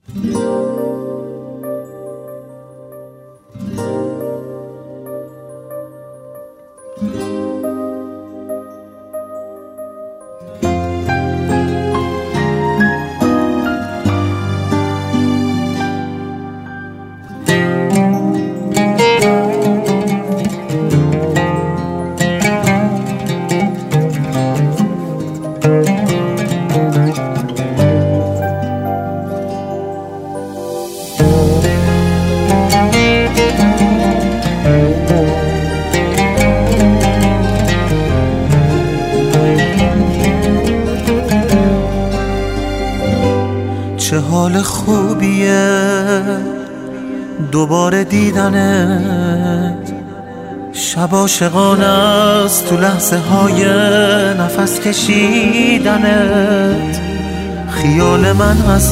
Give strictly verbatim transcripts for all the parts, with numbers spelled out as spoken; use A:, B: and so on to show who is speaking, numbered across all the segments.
A: چه حال خوبیه دوباره دیدنت، شب عاشقانه است تو لحظه های نفس کشیدنت. خیال من ازت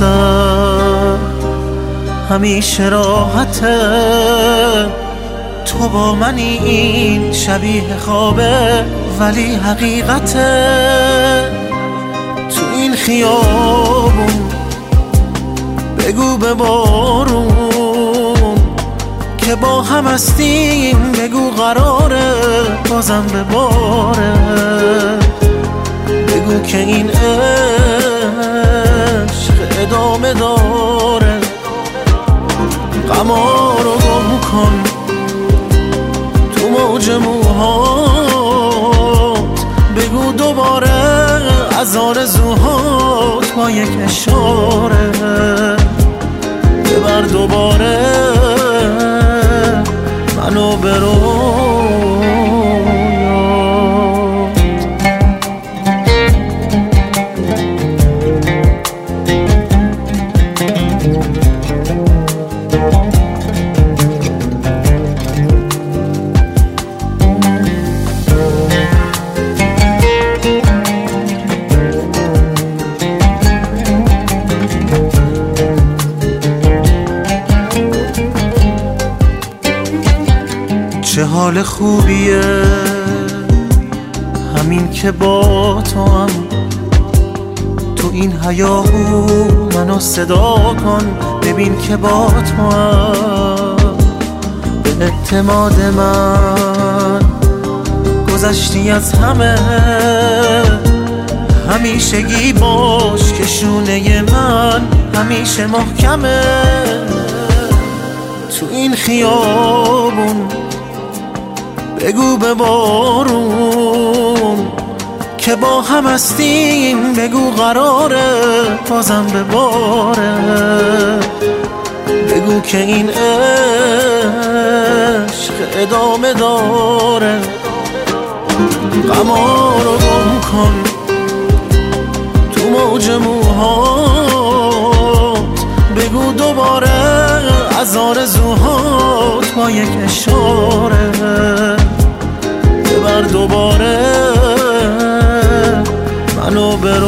A: همیشه راحته، تو با منی این شبیه خوابه ولی حقیقته. تو این خیابون بگو به بارون که با هم هستیم، بگو قراره بازم به باره، بگو که این عشق ادامه داره. غما رو گم کن تو موج موهات، بگو دوباره از آرزوهات با یک اشاره، ببر دوباره منو به رویات. چه حال خوبیه همین که با تو هم تو این هیاهو منو صدا کن، ببین که با تو هم به اعتماد من گذشتی از همه. همیشگی باش که شونه من همیشه محکمه. تو این خیابون بگو به بارون که با هم هستیم، بگو قراره بازم به باره، بگو که این عشق ادامه داره. غما رو گم کن تو موج موهات، بگو دوباره از آرزوهات با یک اشاره، ببر دوباره منو به